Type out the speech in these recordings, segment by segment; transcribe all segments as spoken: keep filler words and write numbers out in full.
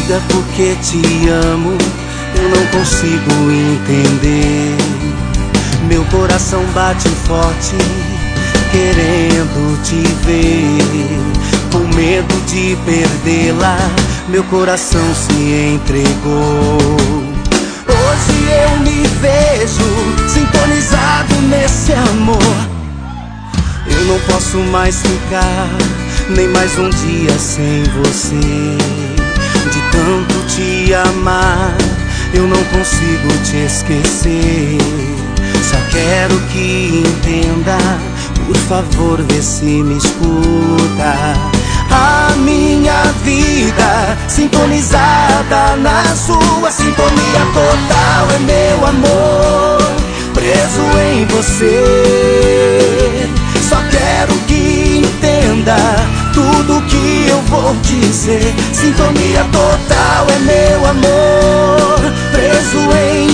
diga por que te amo, eu não consigo entender. Meu coração bate forte, querendo te ver. Com medo de perdê-la, meu coração se entregou. Hoje eu me vejo sintonizado nesse amor. Eu não posso mais ficar nem mais um dia sem você. De tanto te amar, eu não consigo te esquecer. Só quero que entenda, por favor, vê se me escuta. A minha vida sintonizada na sua sintonia total. É meu amor preso em você. Só quero que entenda tudo que eu vou dizer. Sintonia total é meu amor preso em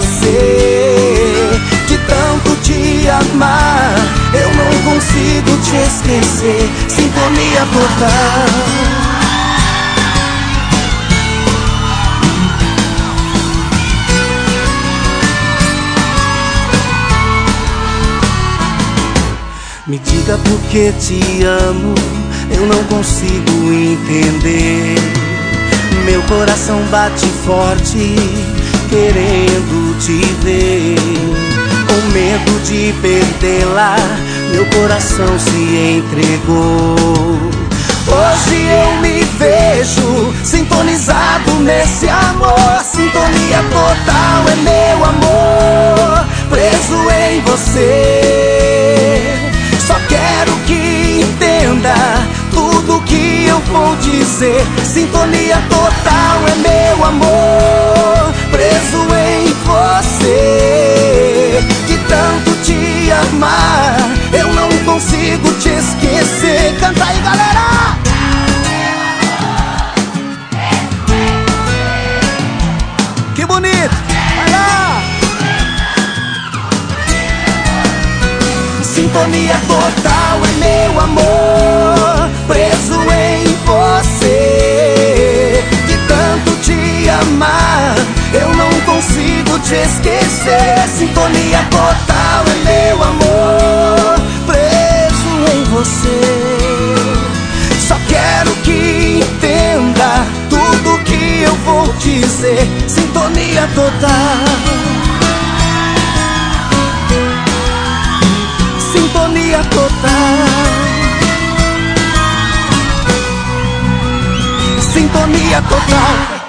você. De tanto te amar, eu não consigo te esquecer. Sintonia total. Me diga por que te amo, eu não consigo entender. Meu coração bate forte, querendo te ver. Com medo de perdê-la, meu coração se entregou. Hoje eu me vejo sintonizado nesse amor. Sintonia total é meu amor preso em você. Só quero que entenda tudo que eu vou dizer. Sintonia total é meu amor preso em você. De tanto te amar, eu não consigo te esquecer. Canta aí, galera! Que bonito! Vai lá! Sintonia total é meu amor preso em você. De tanto te amar, eu não consigo te esquecer. Sintonia total é meu amor preso em você. Só quero que entenda tudo que eu vou dizer. Sintonia total. Sintonia total. Sintonia total.